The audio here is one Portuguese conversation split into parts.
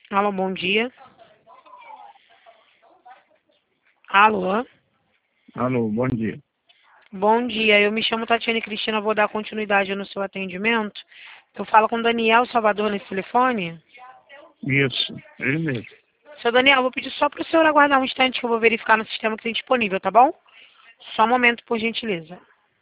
Alô, bom dia. Alô, Alô, bom dia. bom dia. Eu me chamo Tatiane Cristina, vou dar continuidade no seu atendimento. Eu falo com Daniel Salvador nesse telefone. Isso, ele mesmo. Seu Daniel, vou pedir só para o senhor aguardar um instante que eu vou verificar no sistema que tem disponível, tá bom? Só um momento, por gentileza.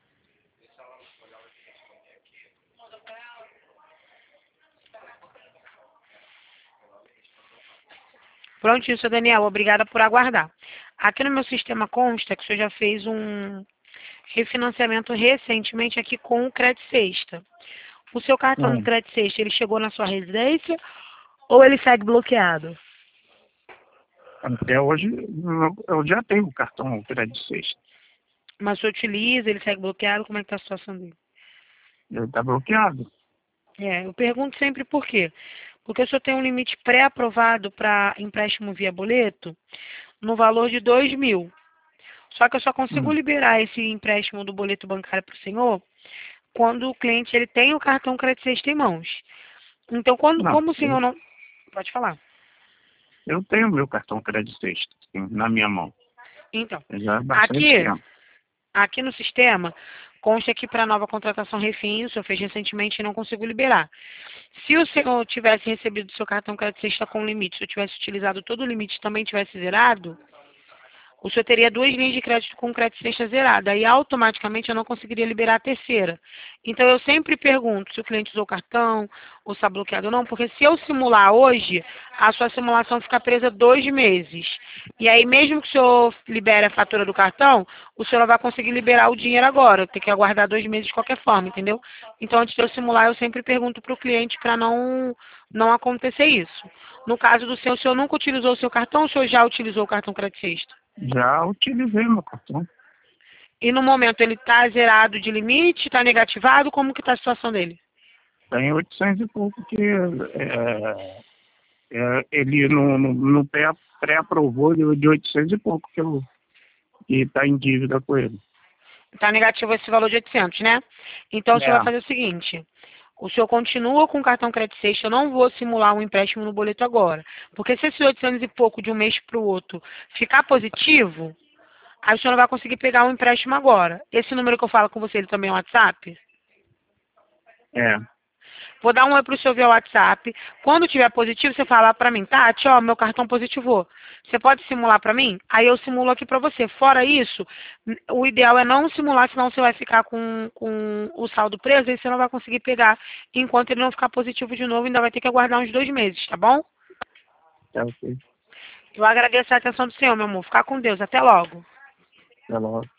Prontinho, seu Daniel, obrigada por aguardar. Aqui no meu sistema consta que o senhor já fez um refinanciamento recentemente aqui com o Credit Sexta. O seu cartão do Hum. Credit Sexta, ele chegou na sua residência ou ele segue bloqueado? Até hoje eu já tenho o cartão crédito sexta. Mas o senhor utiliza, ele segue bloqueado, como é que tá a situação dele? Ele está bloqueado. Eu pergunto sempre por quê. Porque o senhor tem um limite pré-aprovado para empréstimo via boleto no valor de 2.000. Só que eu só consigo Hum. liberar esse empréstimo do boleto bancário para o senhor quando o cliente ele tem o cartão Credit Sexta em mãos. Então, Não, como o senhor não... Pode falar. eu tenho meu cartão crédito sexta sim, na minha mão. Então, Já há bastante aqui, tempo. aqui no sistema, consta que para nova contratação refins, o senhor fez recentemente e não consigo liberar. Se o senhor tivesse recebido seu cartão crédito sexta com limite, se eu tivesse utilizado todo o limite e também tivesse zerado, o senhor teria 2 linhas de crédito com crédito sexta zerada. Aí automaticamente eu não conseguiria liberar a terceira. Então eu sempre pergunto se o cliente usou o cartão, ou está bloqueado ou não, porque se eu simular hoje, a sua simulação fica presa 2 meses. E aí mesmo que o senhor libere a fatura do cartão, o senhor não vai conseguir liberar o dinheiro agora. Tem que aguardar 2 meses de qualquer forma, entendeu? Então antes de eu simular, eu sempre pergunto para o cliente para não acontecer isso. No caso do senhor, o senhor nunca utilizou o seu cartão ou o senhor já utilizou o cartão crédito sexta? Já utilizei meu cartão. E no momento ele está zerado de limite, está negativado, como que está a situação dele? Tem 800 e pouco que ele no pré-aprovou de 800 e pouco que está em dívida com ele. Está negativo esse valor de 800, né? Então o senhor vai É, fazer o seguinte, o senhor continua com o cartão crédito sexta, eu não vou simular um empréstimo no boleto agora. Porque se esses 800 e pouco de um mês para o outro ficar positivo, aí o senhor não vai conseguir pegar o empréstimo agora. Esse número que eu falo com você, ele também é um WhatsApp? é, Vou dar um oi pro senhor via WhatsApp. Quando tiver positivo, você fala para mim, Tati, ó, meu cartão positivou. Você pode simular para mim? Aí eu simulo aqui para você. Fora isso, o ideal é não simular, senão você vai ficar com o saldo preso e você não vai conseguir pegar enquanto ele não ficar positivo de novo. Ainda vai ter que aguardar uns 2 meses, tá bom? é ok. Eu agradeço a atenção do senhor, meu amor. Ficar com Deus. Até logo. Até logo.